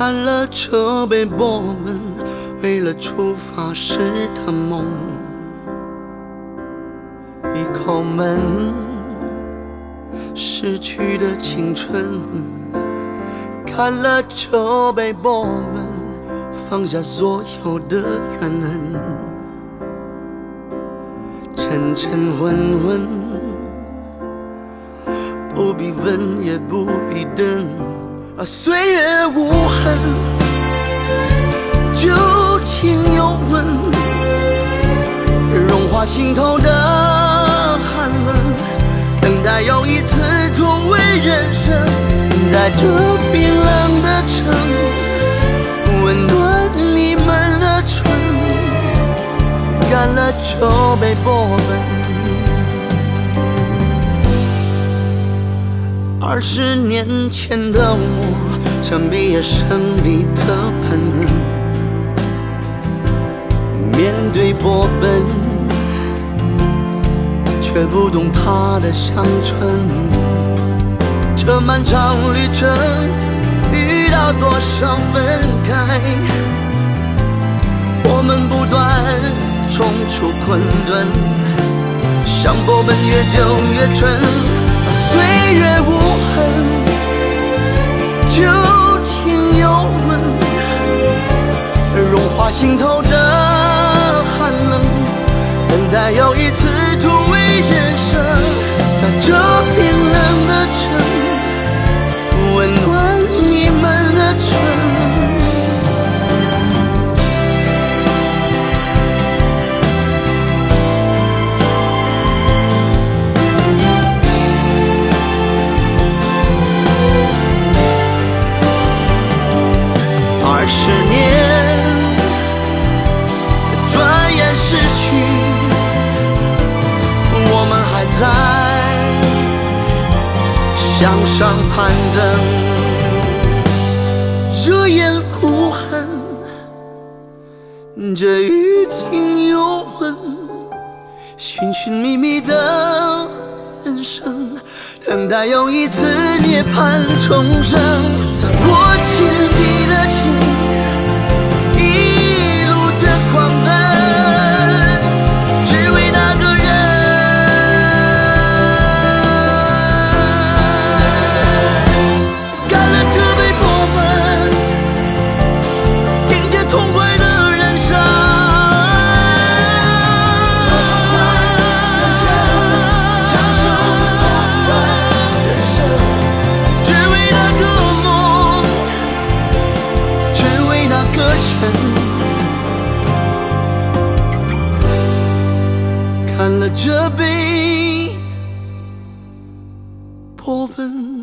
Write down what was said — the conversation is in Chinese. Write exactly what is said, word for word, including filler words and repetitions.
看了这杯波纹，为了出发时的梦。一口闷，逝去的青春。看了这杯波纹，放下所有的怨恨。沉沉稳稳，不必问也不必等。而岁月无痕，旧情犹温，融化心头的寒冷，等待又一次突围人生。在这冰冷的城，温暖你们的唇，干了这杯波纹。二十年前的我，像毕业生里的喷人，面对波奔，却不懂他的乡村。这漫长旅程，遇到多少分开，我们不断冲出困顿，像波奔越久越沉。岁月无痕，旧情犹温，融化心头的寒冷，等待又一次突围人生。在这冰冷的城，温暖你们的唇。二十年，转眼逝去，我们还在向上攀登。热眼无痕，这雨停又温，寻寻觅觅的人生，等待又一次涅槃重生。在我心底的情，一路的狂奔，只为那个人。干了这杯波纹，迎接痛快的人生。看了这杯波纹。